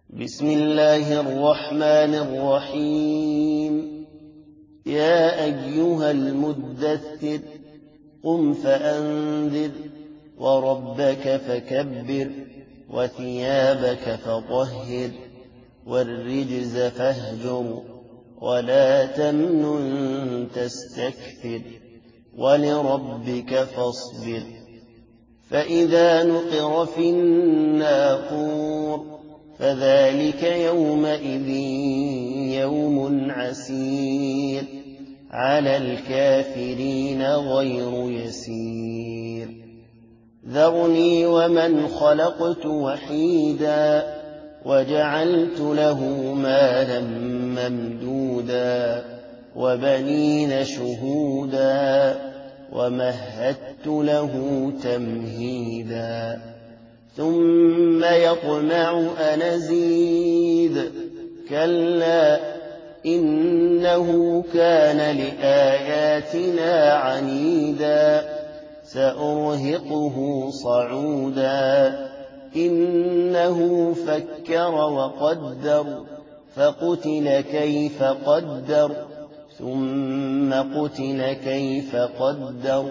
بسم الله الرحمن الرحيم يا أيها المدثر قم فأنذر وربك فكبر وثيابك فطهر والرجز فاهجر ولا تمنن تستكثر ولربك فاصبر فإذا نقر في الناقور فذلك يومئذ يوم عسير على الكافرين غير يسير ذرني ومن خلقت وحيدا وجعلت له مالا ممدودا وبنين شهودا ومهدت له تمهيدا ثم يطمع أن أزيد كلا إنه كان لآياتنا عنيدا سأرهقه صعودا إنه فكر وقدر فقتل كيف قدر ثم قتل كيف قدر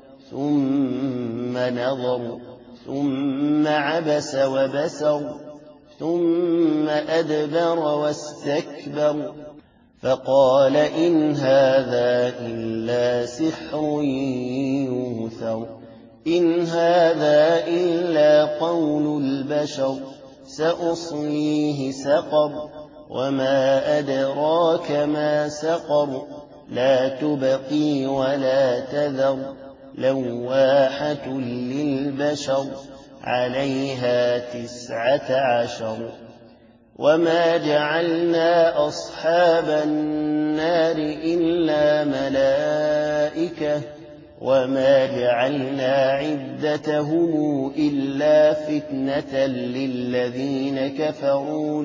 ثم نظر ثم عبس وبسر ثم أدبر واستكبر فقال إن هذا إلا سحر يؤثر إن هذا إلا قول البشر سأصليه سقر وما أدراك ما سقر لا تبقي ولا تذر لواحة للبشر عليها 19 وما جعلنا أصحاب النار إلا ملائكة وما جعلنا عدتهم إلا فتنة للذين كفروا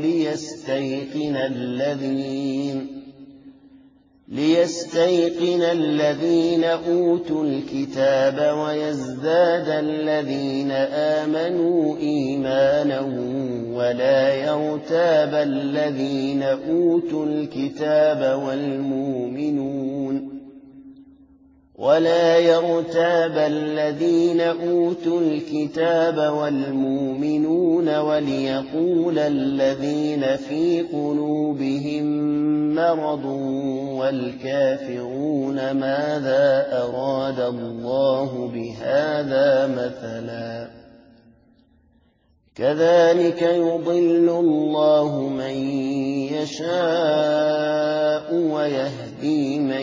ليستيقن الذين أوتوا الكتاب ويزداد الذين آمنوا إيمانا ولا يرتاب الذين أوتوا الكتاب والمؤمنون وليقول الذين في قلوبهم مرض والكافرون ماذا أراد الله بهذا مثلا كذلك يضل الله من يشاء ويهدي من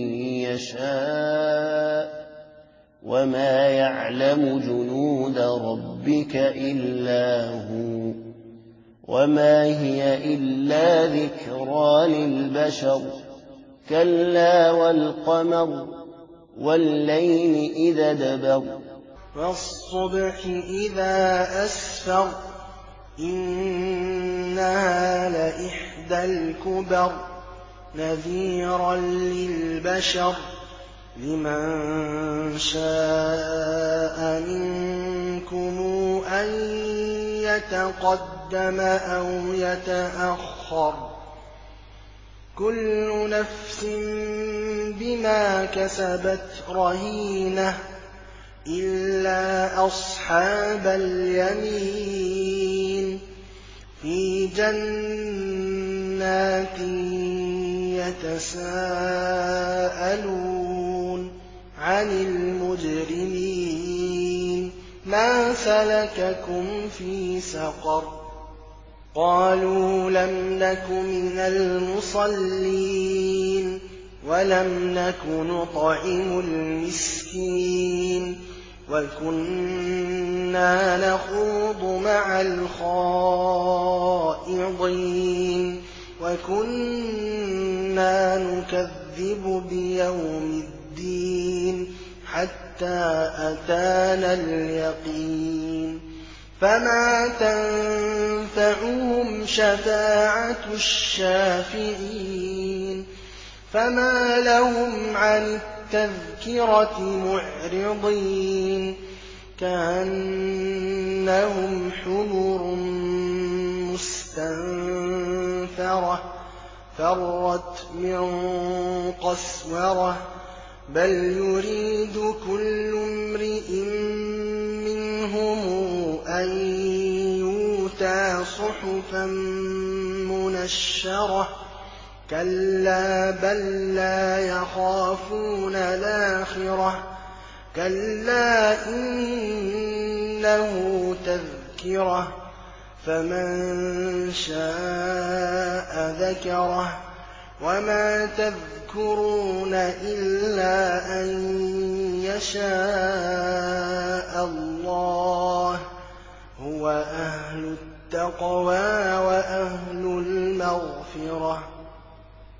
يشاء وما يعلم جنود ربك إلا هو وما هي إلا ذكرى للبشر كلا والقمر والليل إذا دبر والصبح إذا أسفر إنها لإحدى الكبر نذيرا للبشر لمن شاء منكم أن يتقدم أو يتأخر كل نفس بما كسبت رهينة إلا أصحاب اليمين في جنات يتساءلون عن المجرمين ما سلككم في سقر قالوا لم نك من المصلين ولم نك نطعم المسكين وكنا نخوض مع الخائضين وكنا نكذب بيوم الدين حتى أتانا اليقين فما تنفعهم شفاعة الشافعين فما لهم عن التذكرة معرضين كأنهم حمر مستنفرة السحرة فرت من قسورة بل يريد كل امرئ منهم أن يؤتى صحفا منشرة كلا بل لا يخافون الآخرة كلا إنه تذكرة فمن شاء ذكره وما تذكرون إلا أن يشاء الله هو أهل التقوى وأهل المغفرة